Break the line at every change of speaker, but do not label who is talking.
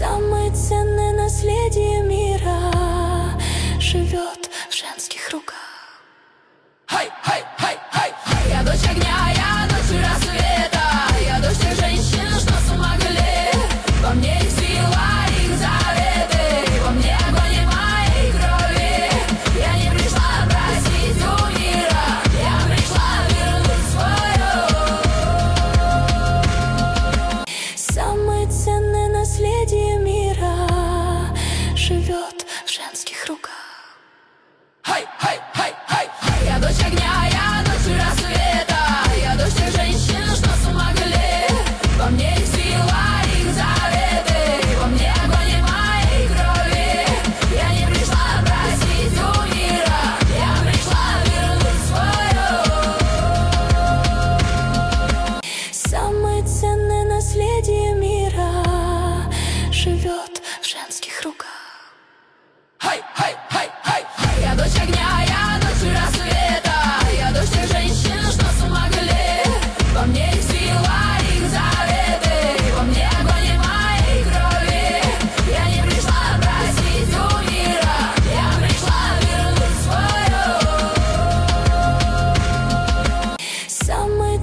Самое ценное наследие мира живет в женских руках. Я дочь огня, я дочь рассвета, я дочь тех женщин, что с ума гуляли. Во мне их сила, их заветы, во мне огонь и моей крови. Я не пришла просить у мира, я пришла вернуть свое. Самое ценное наследие мира живет в женских руках. Я дочь огня, я дочь рассвета, я дочь тех женщин, что с ума гуляли. Во мне их сила, их заветы, во мне огонь и моей крови. Я не пришла просить у мира, я пришла вернуть свое. Самое ценное наследие мира живет в женских руках.